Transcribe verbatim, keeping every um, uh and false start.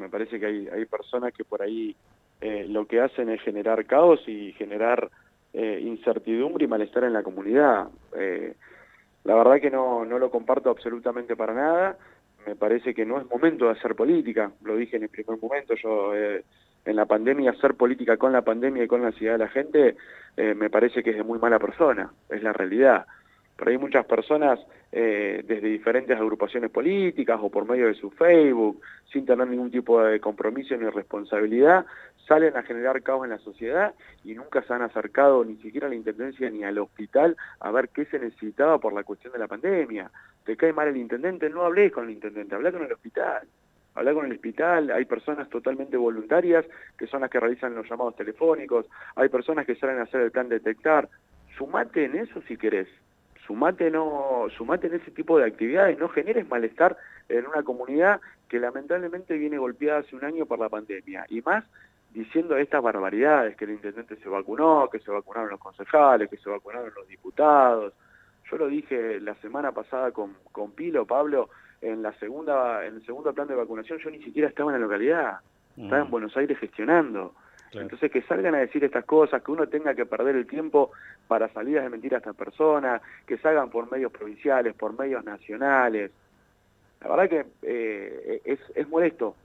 Me parece que hay, hay personas que por ahí eh, lo que hacen es generar caos y generar eh, incertidumbre y malestar en la comunidad. Eh, la verdad que no, no lo comparto absolutamente para nada. Me parece que no es momento de hacer política, lo dije en el primer momento. Yo eh, en la pandemia, hacer política con la pandemia y con la ansiedad de la gente, eh, me parece que es de muy mala persona, es la realidad. Pero hay muchas personas eh, desde diferentes agrupaciones políticas o por medio de su Facebook, sin tener ningún tipo de compromiso ni responsabilidad, salen a generar caos en la sociedad y nunca se han acercado ni siquiera a la Intendencia ni al hospital a ver qué se necesitaba por la cuestión de la pandemia. ¿Te cae mal el intendente? No hablés con el intendente, hablá con el hospital. Hablá con el hospital, hay personas totalmente voluntarias que son las que realizan los llamados telefónicos, hay personas que salen a hacer el plan detectar. Sumate en eso si querés. Sumate, no, sumate en ese tipo de actividades, no generes malestar en una comunidad que lamentablemente viene golpeada hace un año por la pandemia, y más diciendo estas barbaridades, que el intendente se vacunó, que se vacunaron los concejales, que se vacunaron los diputados. Yo lo dije la semana pasada con, con Pilo, Pablo, en la segunda, en el segundo plan de vacunación yo ni siquiera estaba en la localidad, estaba en Mm, Buenos Aires gestionando. claro. Entonces que salgan a decir estas cosas, que uno tenga que perder el tiempo para salidas de mentir a estas personas, que salgan por medios provinciales, por medios nacionales. La verdad que eh, es, es molesto,